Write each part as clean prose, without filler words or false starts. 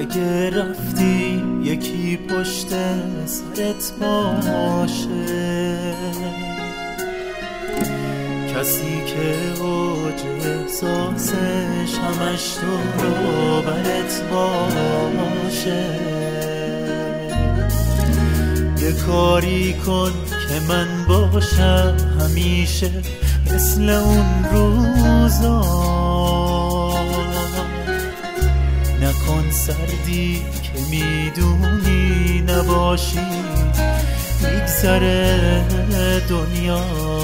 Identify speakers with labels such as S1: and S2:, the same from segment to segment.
S1: اگه رفتی یکی پشت سرت باشه، کسی که اوج احساسش همش تو برت باشه. یه کاری کن که من باشم همیشه مثل اون روزا، نکن سردی که میدونی نباشی میگذره دنیا.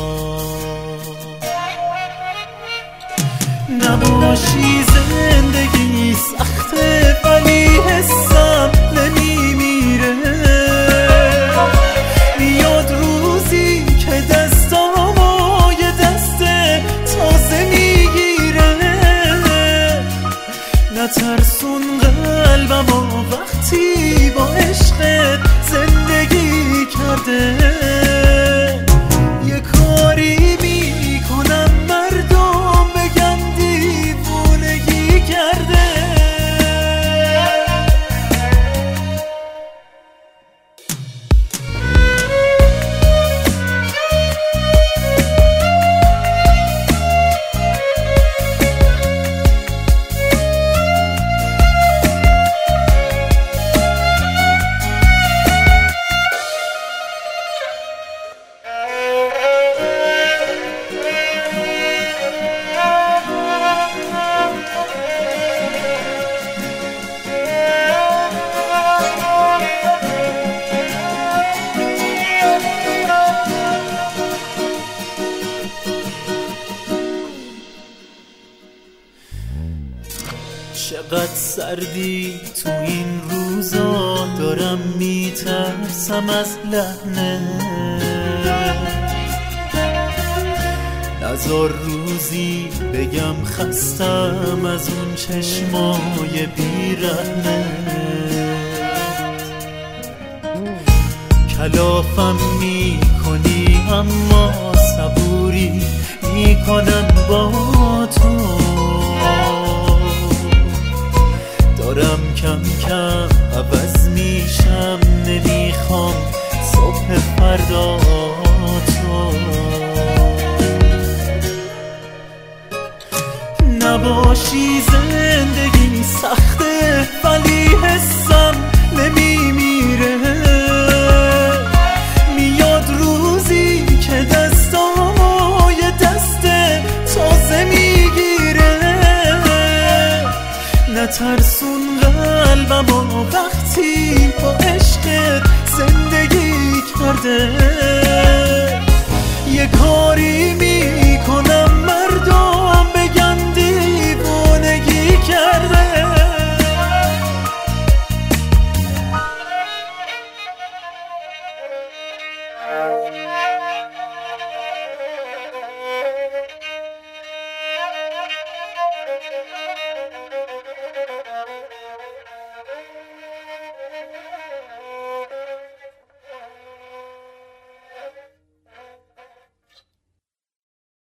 S1: نباشی زندگی سخته ولی حسم نمیمیره، میاد روزی که دستامو یه دست تازه میگیره. نترسون قلبمو وقتی با عشقت زندگی کرده، یه کاری میکنم مردم بگن دیوونگی کرده. چقدر سردی تو این روزا، دارم میترسم از لحنه. نذار روزی بگم خستم از اون چشمای بیرحمه. کلافم میکنی اما صبوری میکنم با تو. دارم کم کم عوض میشم، نمیخوام صبح فردا تو. نباشی زندگی سخته ولی حسم نمیمیره، میاد روزی که دستامو یه دست تازه میگیره. نترسون قلبمو وقتی با عشقت زندگی کرده، یه کاری میکنم مردم بگن دیوونگی کرده.